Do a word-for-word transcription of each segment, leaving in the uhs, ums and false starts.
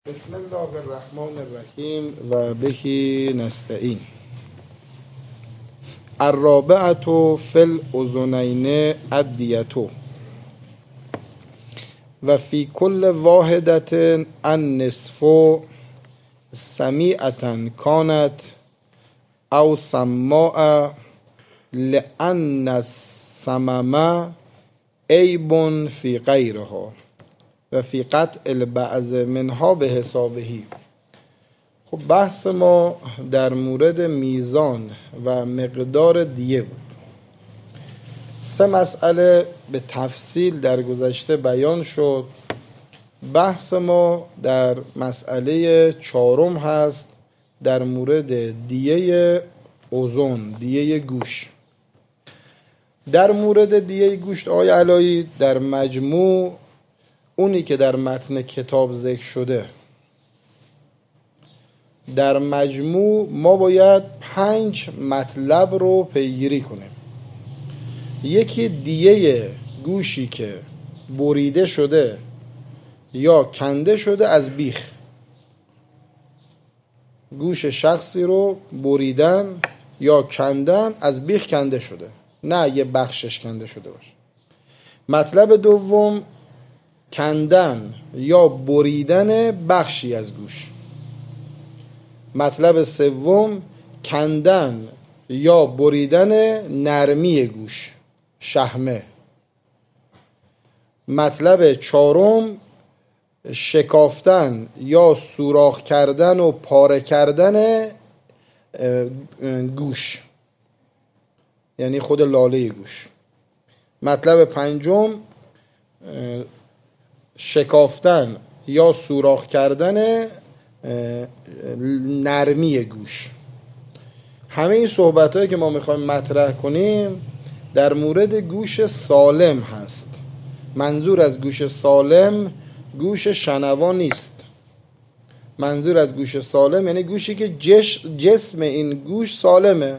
بسم الله الرحمن الرحیم و بهی نستعین. الرابعة فی الاذنین الدیة و فی کل واحدة النصف سمیعة کانت او سماع لأن السمم عیب فی غیرها و فی قطع البعض منها به حسابهی. خب بحث ما در مورد میزان و مقدار دیه بود. سه مسئله به تفصیل در گذشته بیان شد. بحث ما در مسئله چهارم هست در مورد دیه اذن، دیه گوش. در مورد دیه گوش آقای علایی در مجموع اونی که در متن کتاب ذکر شده، در مجموع ما باید پنج مطلب رو پیگیری کنیم. یکی دیه گوشی که بریده شده یا کنده شده از بیخ. گوش شخصی رو بریدن یا کندن، از بیخ کنده شده، نه یه بخشش کنده شده باشه. مطلب دوم کندن یا بریدن بخشی از گوش. مطلب سوم کندن یا بریدن نرمی گوش، شحمه. مطلب چهارم شکافتن یا سوراخ کردن و پاره کردن گوش، یعنی خود لاله گوش. مطلب پنجم شکافتن یا سوراخ کردن نرمی گوش. همه این صحبت هایی که ما میخوایم مطرح کنیم در مورد گوش سالم هست. منظور از گوش سالم گوش شنوا نیست. منظور از گوش سالم یعنی گوشی که جسم این گوش سالمه،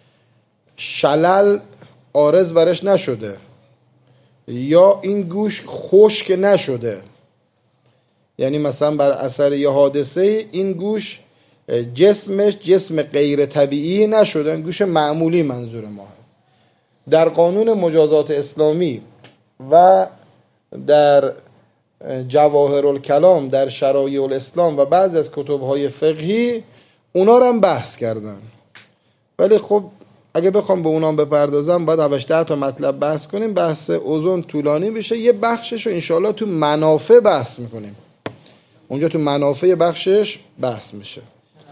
شلل عارض برش نشده یا این گوش خشک نشده، یعنی مثلا بر اثر یه حادثه این گوش جسمش جسم غیر طبیعی نشده، این گوش معمولی منظور ما هست. در قانون مجازات اسلامی و در جواهر الکلام، در شرایع الاسلام و بعضی از کتب‌های فقهی اونا رو هم بحث کردن، ولی خب اگه بخوام به اونام بپردازم باید هشت تا مطلب بحث کنیم. بحث اذن طولانی بشه. یه بخشش رو انشاءالله تو منافع بحث میکنیم. اونجا تو منافع بخشش بحث میشه.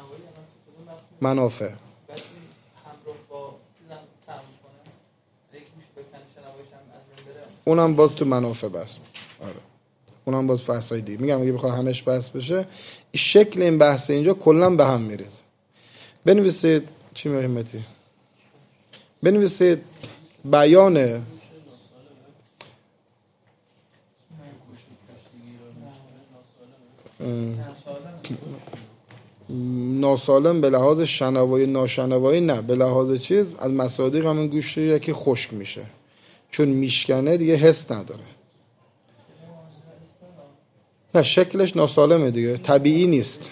منافع اونم باز تو منافع بحث. آره اونم باز بحثای دیگه. میگم اگه بخوام همش بحث بشه شکل این بحث اینجا کلا به هم میریزه. بنویسید چی مهمتی؟ بنویسید بیان ناسالم به لحاظ شنوایی، ناشنوایی نه، به لحاظ چیز از مصادیق همون گوشتیه که خشک میشه چون میشکنه دیگه حس نداره. نه شکلش ناسالمه دیگه، طبیعی نیست.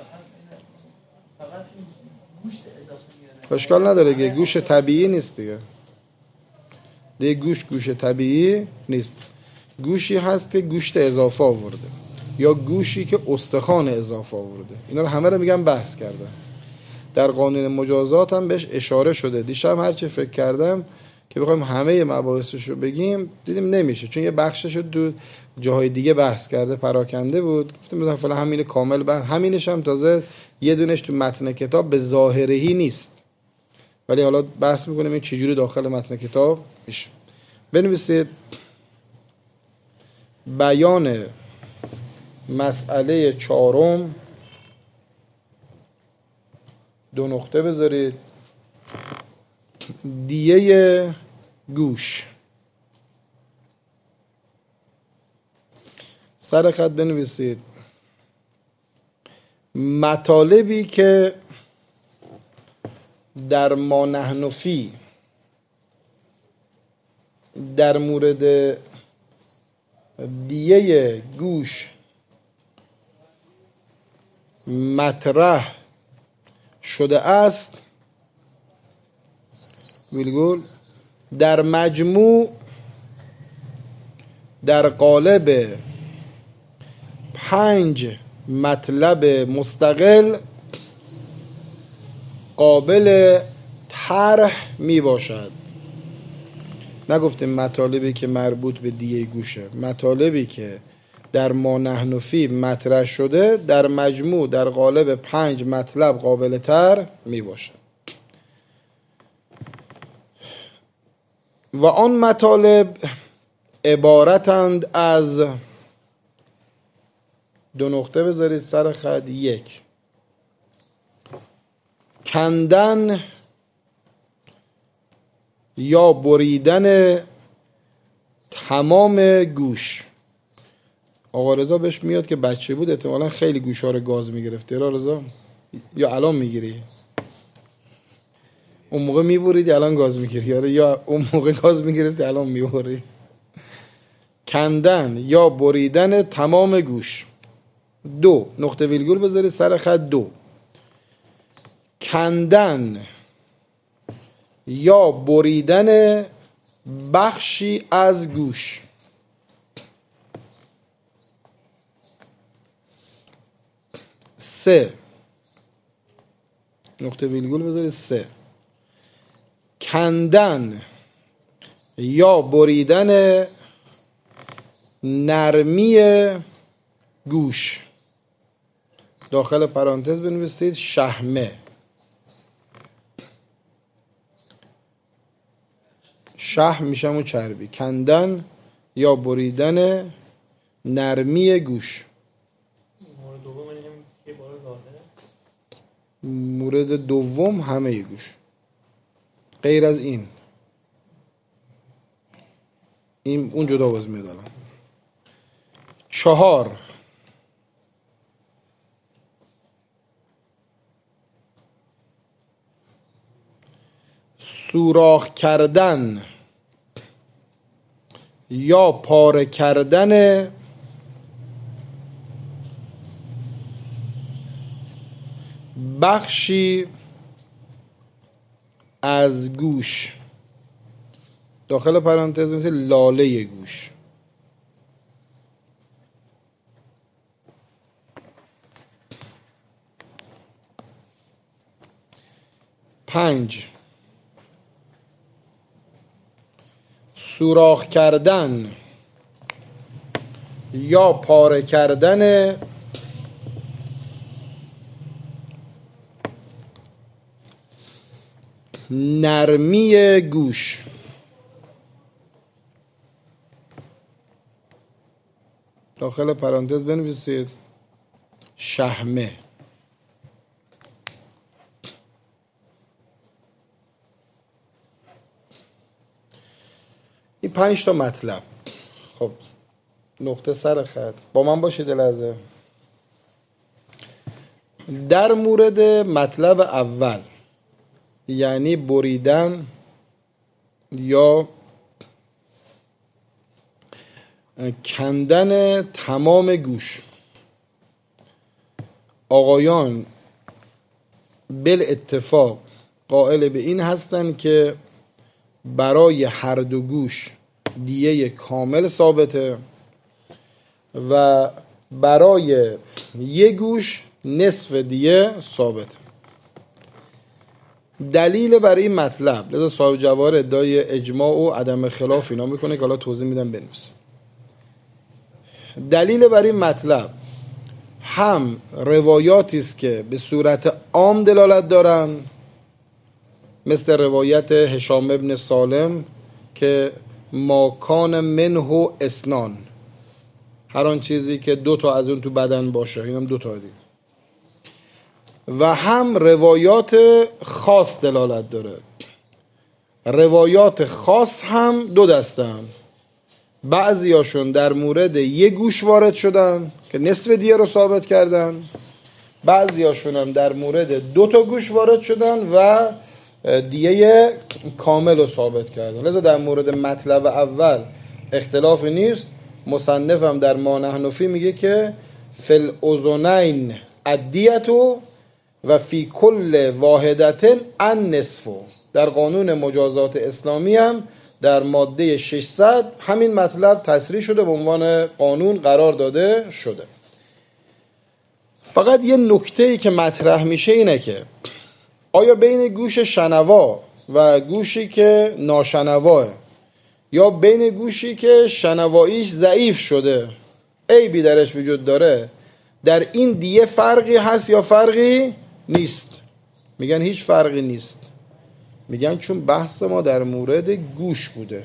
اشکال نداره دیگه، گوش طبیعی نیست دیگه. دیگه گوش گوش طبیعی نیست. گوشی هست که گوشت اضافه آورده یا گوشی که استخوان اضافه آورده. اینا رو همه رو میگم بحث کردم. در قانون مجازات هم بهش اشاره شده. دیشب هرچی فکر کردم که بخوایم همه مباحثش رو بگیم دیدیم نمیشه، چون یه بخشش رو دو جاهای دیگه بحث کرده، پراکنده بود. گفتم مثلا فعلا همین کامل بحث، همینش هم تازه یه دونش تو متن کتاب به ظاهرهی نیست، ولی حالا بحث میکنیم این چجوری داخل متن کتاب میشه. بنویسید بیان مسئله چهارم، دو نقطه بذارید، دیه گوش. سر خط بنویسید مطالبی که در ما نحن فی در مورد دیه گوش مطرح شده است ویلگول در مجموع در قالب پنج مطلب مستقل قابل طرح می باشد. نگفتیم مطالبی که مربوط به دیه گوشه، مطالبی که در ما نحن فی مطرح شده در مجموع در قالب پنج مطلب قابل طرح می باشد. و آن مطالب عبارتند از دو نقطه بذارید سر خط. یک، کندن یا بریدن تمام گوش. آقا رضا بهش میاد که بچه بود احتمالا خیلی گوشا رو گاز میگرفتی. آقا رضا یا الان میگیری؟ اون موقع میبرید الان گاز میگیری؟ یا اون موقع گاز میگرفتی الان میبری؟ کندن یا بریدن تمام گوش. دو، نقطه ویرگول بذارید سر خط. دو، کندن یا بریدن بخشی از گوش. سه، نقطه ویرگول بذارید. سه، کندن یا بریدن نرمی گوش. داخل پرانتز بنویسید شحمه. شحم میشه همون چربی. کندن یا بریدن نرمی گوش. مورد دوم اینه که بار ظاهره. مورد دوم همه گوش غیر از این. این اون جدا باز میاد الان. چهار، سوراخ کردن یا پاره کردن بخشی از گوش. داخل پرانتز مثل لاله گوش. پنج، سوراخ کردن یا پاره کردن نرمی گوش. داخل پرانتز بنویسید شحمه. این پنج تا مطلب. خب نقطه سر خط با من باشید لحظه. در مورد مطلب اول یعنی بریدن یا کندن تمام گوش، آقایان بالاتفاق قائل به این هستند که برای هر دو گوش دیه کامل ثابته و برای یک گوش نصف دیه ثابته. دلیل برای این مطلب، لذا صاحب جواهر ادعای اجماع و عدم خلاف اینا میکنه که حالا توضیح میدم بنویس. دلیل برای این مطلب هم روایاتی است که به صورت عام دلالت دارن، مثل روایت هشام ابن سالم که ما کان منه اسنان، هر آن چیزی که دو تا از اون تو بدن باشه، اینم دو تا دی. و هم روایات خاص دلالت داره. روایات خاص هم دو دستن، بعضی هاشون در مورد یک گوش وارد شدن که نصف دیه رو ثابت کردن، بعضی هاشون هم در مورد دو تا گوش وارد شدن و دیه کامل رو ثابت کردن. لذا در مورد مطلب اول اختلاف نیست. مصنف هم در ما نحن فی میگه که فل اذنین الدیتو و فی کل واحدت النصف. در قانون مجازات اسلامی هم در ماده ششصد همین مطلب تصریح شده، به عنوان قانون قرار داده شده. فقط یه نکته‌ای که مطرح میشه اینه که آیا بین گوش شنوا و گوشی که ناشنواه، یا بین گوشی که شنواییش ضعیف شده عیبی درش وجود داره، در این دیه فرقی هست یا فرقی نیست؟ میگن هیچ فرقی نیست. میگن چون بحث ما در مورد گوش بوده،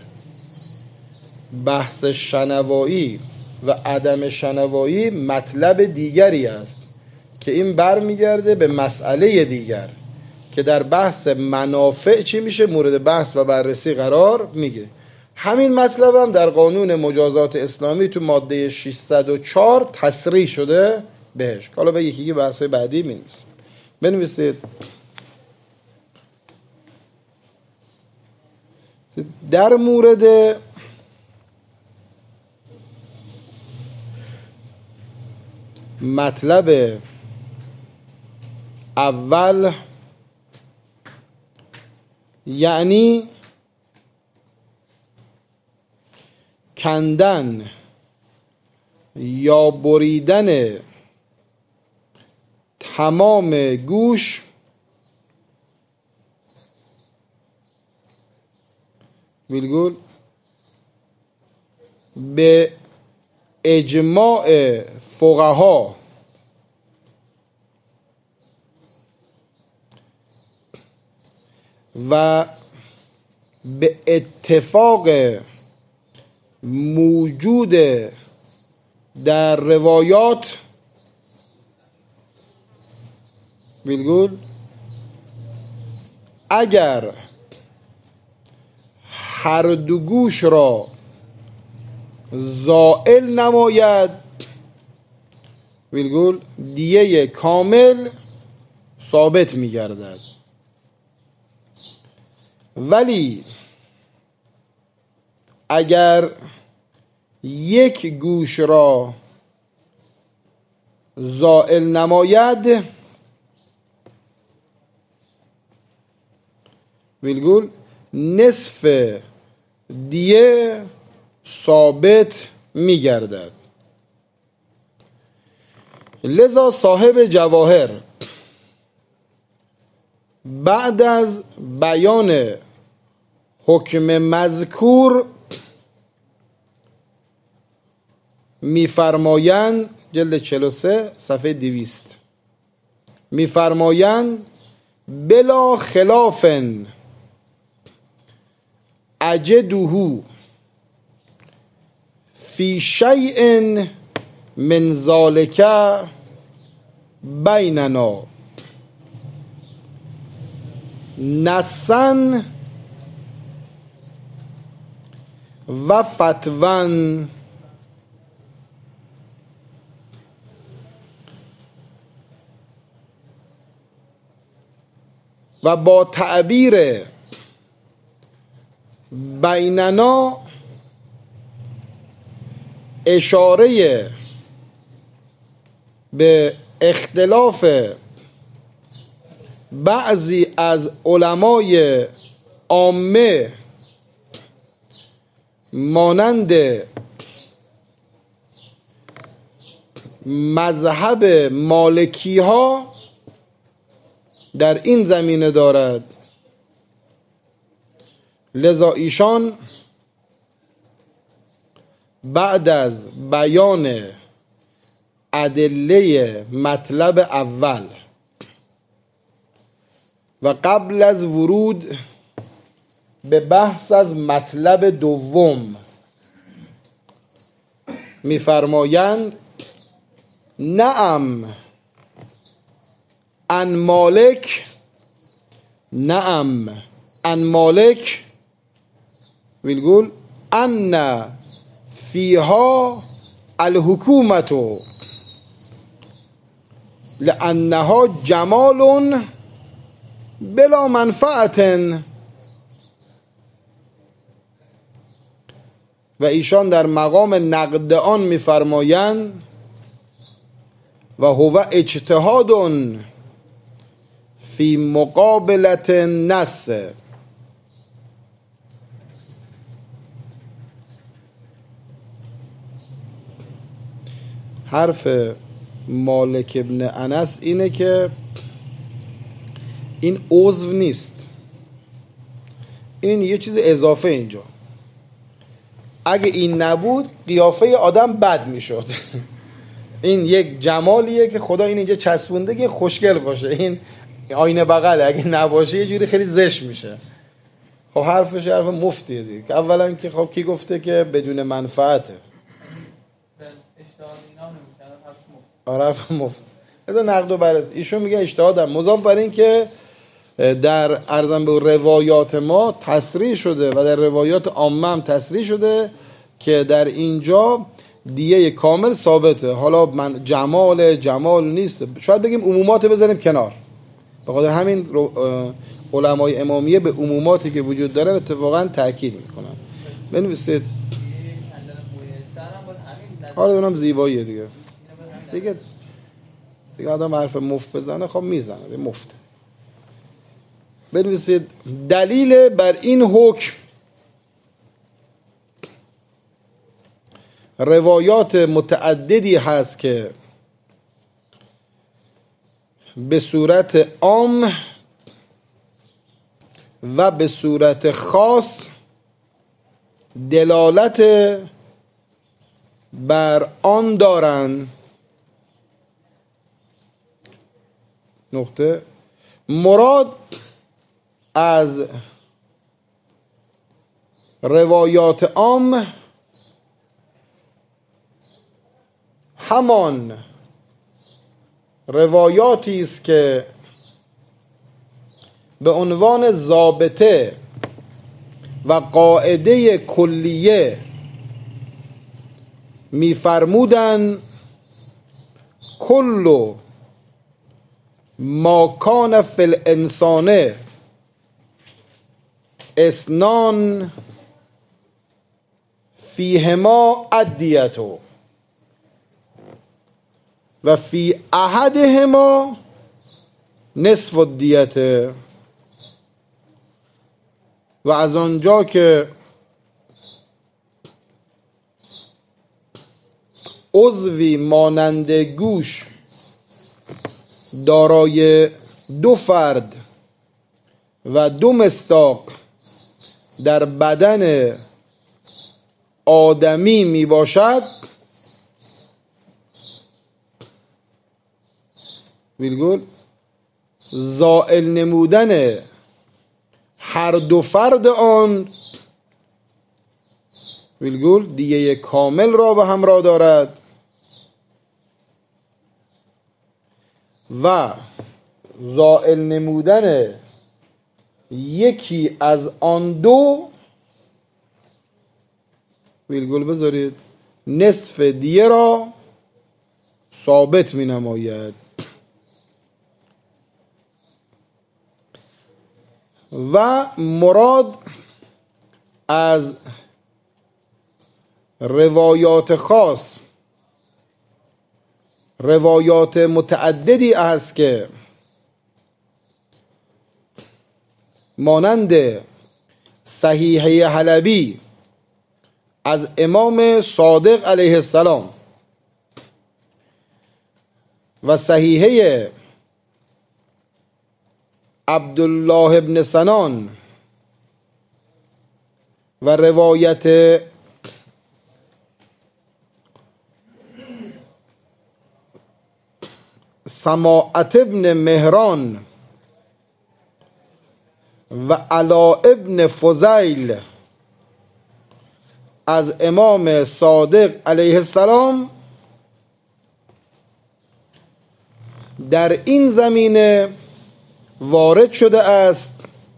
بحث شنوایی و عدم شنوایی مطلب دیگری است که این برمیگرده به مسئله دیگر که در بحث منافع چی میشه، مورد بحث و بررسی قرار میگه. همین مطلب هم در قانون مجازات اسلامی تو ماده ششصد و چهار تصریح شده بهش. حالا به یکی یکی بحث‌های بعدی می‌نویسیم. بنویسید در مورد مطلب اول، یعنی کندن یا بریدن تمام گوش ویلگول به اجماع فقها و به اتفاق موجود در روایات ویلگول اگر هر دو گوش را زائل نماید ویلگول دیه کامل ثابت می گردد. ولی اگر یک گوش را زائل نماید ویلگول نصف دیه ثابت می گردد. لذا صاحب جواهر بعد از بیان حکم مذکور میفرمایند، جلد چهل و سه صفحه دویست، میفرمایند بلا خلاف اجده فی شیء من ذلک بیننا نصا و فتوا. و با تعبیر بیننا اشاره به اختلاف بعضی از علمای عامه مانند مذهب مالکی ها در این زمینه دارد. لذا ایشان بعد از بیان ادله مطلب اول و قبل از ورود به بحث از مطلب دوم می‌فرمایند نعم ان مالک نعم ان مالک ویلگول ان فیها الحکومت لانها جمال بلا منفعت. و ایشان در مقام نقد آن می‌فرمایند و هو اجتهاد فی مقابلت النص. حرف مالک ابن انس اینه که این عضو نیست، این یه چیز اضافه اینجا. اگه این نبود قیافه آدم بد میشد. این یک جمالیه که خدا این اینجا چسبونده که خوشگل باشه. این آینه بغله، اگه نباشه یه جوری خیلی زشت میشه. خب حرفش حرف مفتیه دیگه. که اولا که خب کی گفته که بدون منفعته؟ آره حرف مفت. از نقد و بررسی ایشون میگه اجتهادم مضاف بر این که در ارزم به روایات ما تصریح شده و در روایات عامه هم تصریح شده که در اینجا دیه کامل ثابته. حالا من جمال جمال نیست، شاید بگیم عمومات بذاریم کنار. به خاطر همین علمای امامیه به عموماتی که وجود داره اتفاقا تاکید میکنن. بنویسید. آره اونم زیباییه دیگه. دیگه دیگه آدم حرف مفت بزنه خب میزنه مفته. بنویسید دلیل بر این حکم روایات متعددی هست که به صورت عام و به صورت خاص دلالت بر آن دارند. نقطه مراد از روایات عام همان روایاتی است که به عنوان ضابطه و قاعده کلیه می‌فرمودند کل ما کان فی الانسان اثنان فیهما الدیة و فی احدهما نصف الدیة. و از آنجا که عضوی مانند گوش دارای دو فرد و دو مصداق در بدن آدمی می باشد، ویلگول زائل نمودن هر دو فرد آن ویلگول دیگه کامل را به همراه دارد و زائل نمودن یکی از آن دو ویلگول بذارید نصف دیه را ثابت می نماید. و مراد از روایات خاص روایات متعددی است که مانند صحیحه حلبی از امام صادق علیه السلام و صحیحه عبدالله ابن سنان و روایت سماعت ابن مهران و علا ابن فضیل از امام صادق علیه السلام در این زمینه وارد شده است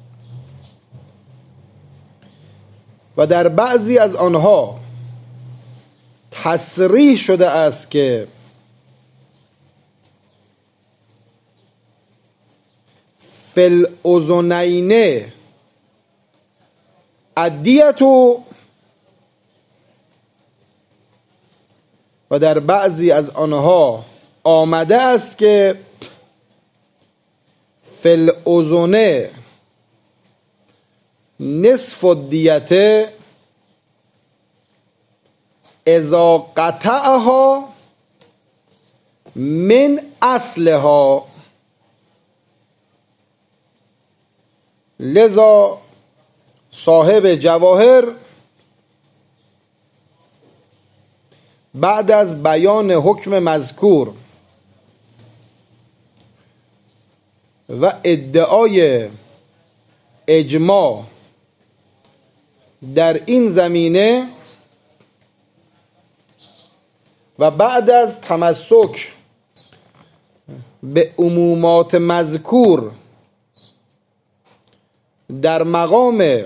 و در بعضی از آنها تصریح شده است که فی الاذنین الدیة و در بعضی از آنها آمده است که فل اذن نصف الدیت اذا قطعها من اصلها. لذا صاحب جواهر بعد از بیان حکم مذکور و ادعای اجماع در این زمینه و بعد از تمسک به عمومات مذکور در مقام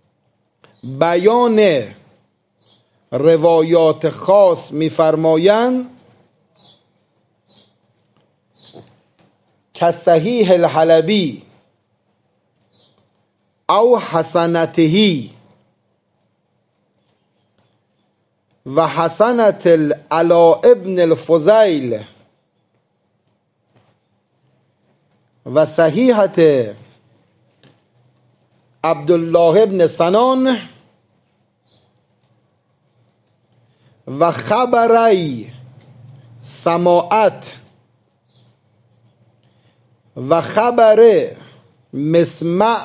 بیان روایات خاص می‌فرمایند که صحیح الحلبی او حسنته و حسنت العلاء ابن الفضیل و صحیحت عبدالله ابن سنان و خبری سماعت و خبر مسمع.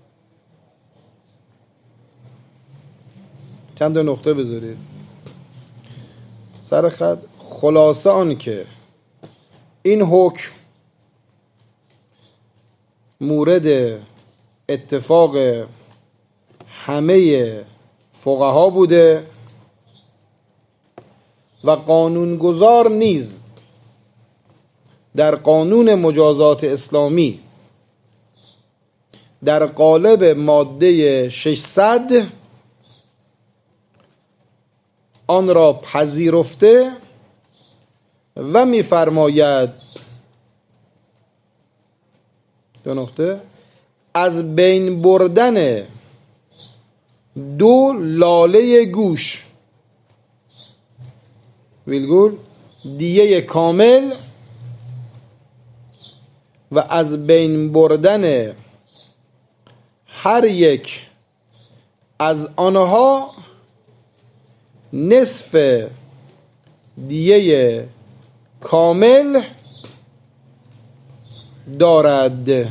چند تا نقطه بذارید سر خط. خلاصه آن که این حکم مورد اتفاق همه فقها بوده و قانونگذار نیز در قانون مجازات اسلامی در قالب ماده ششصد آن را پذیرفته و می‌فرماید دو نقطه از بین بردن دو لاله گوش ویلگول دیه کامل و از بین بردن هر یک از آنها نصف دیه کامل دارد.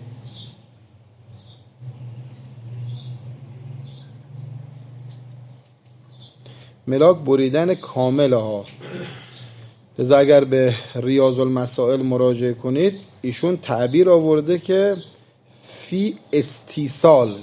ملاک بریدن کامل ها. لذا اگر به ریاض المسائل مراجعه کنید ایشون تعبیر آورده که فی استیصال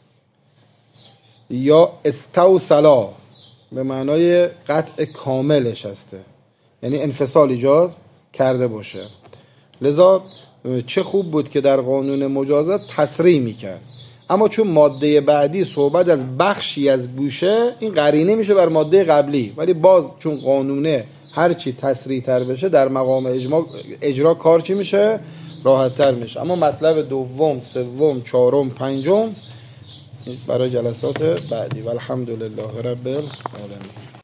یا استوصلا به معنای قطع کاملش هسته، یعنی انفصال ایجاد کرده باشه. لذا چه خوب بود که در قانون مجازات تصریح میکرد، اما چون ماده بعدی صحبت از بخشی از گوشه این قرینه میشه بر ماده قبلی، ولی باز چون قانونه هرچی تصریح تر بشه در مقام اجماع اجرا کار چی میشه؟ راحت تر میشه. اما مطلب دوم، سوم، چهارم، پنجم برای جلسات بعدی. والحمدلله رب العالمین.